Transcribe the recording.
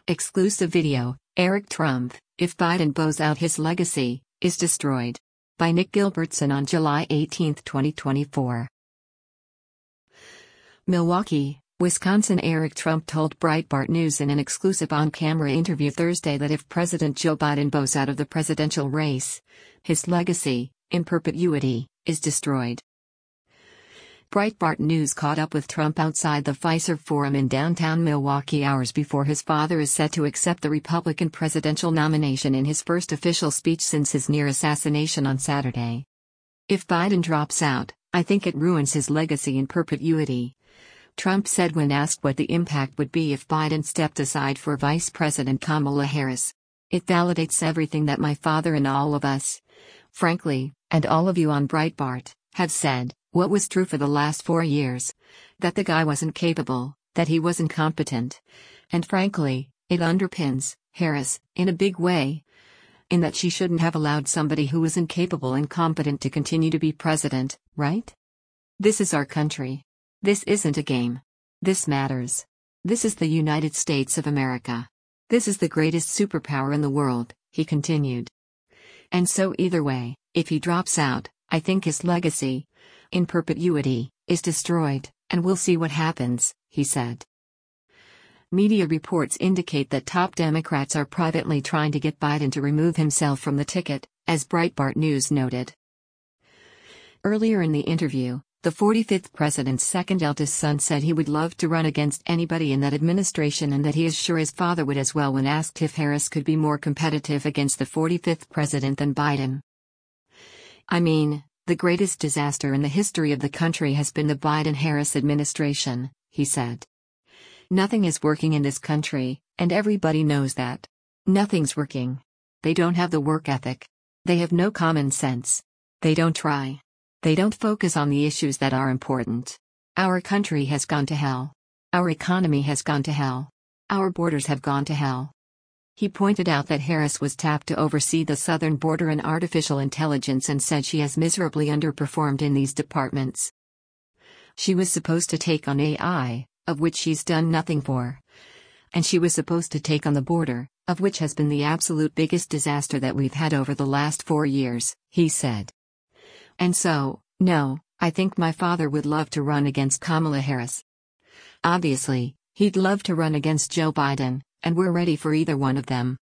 Exclusive video, Eric Trump, If Biden Bows Out His Legacy, is Destroyed. By Nick Gilbertson on July 18, 2024. Milwaukee, Wisconsin. Eric Trump told Breitbart News in an exclusive on-camera interview Thursday that if President Joe Biden bows out of the presidential race, his legacy, in perpetuity, is destroyed. Breitbart News caught up with Trump outside the Fiserv Forum in downtown Milwaukee hours before his father is set to accept the Republican presidential nomination in his first official speech since his near assassination on Saturday. If Biden drops out, I think it ruins his legacy in perpetuity, Trump said when asked what the impact would be if Biden stepped aside for Vice President Kamala Harris. It validates everything that my father and all of us, frankly, and all of you on Breitbart, have said. What was true for the last 4 years? That the guy wasn't capable, that he was incompetent. And frankly, it underpins Harris, in a big way. In that she shouldn't have allowed somebody who was incapable and incompetent to continue to be president, right? This is our country. This isn't a game. This matters. This is the United States of America. This is the greatest superpower in the world, he continued. And so either way, if he drops out, I think his legacy, in perpetuity, is destroyed, and we'll see what happens, he said. Media reports indicate that top Democrats are privately trying to get Biden to remove himself from the ticket, as Breitbart News noted. Earlier in the interview, the 45th president's second eldest son said he would love to run against anybody in that administration and that he is sure his father would as well when asked if Harris could be more competitive against the 45th president than Biden. I mean, the greatest disaster in the history of the country has been the Biden-Harris administration, he said. Nothing is working in this country, and everybody knows that. Nothing's working. They don't have the work ethic. They have no common sense. They don't try. They don't focus on the issues that are important. Our country has gone to hell. Our economy has gone to hell. Our borders have gone to hell. He pointed out that Harris was tapped to oversee the southern border and artificial intelligence and said she has miserably underperformed in these departments. She was supposed to take on AI, of which she's done nothing for. And she was supposed to take on the border, of which has been the absolute biggest disaster that we've had over the last 4 years, he said. And so, no, I think my father would love to run against Kamala Harris. Obviously, he'd love to run against Joe Biden. And we're ready for either one of them.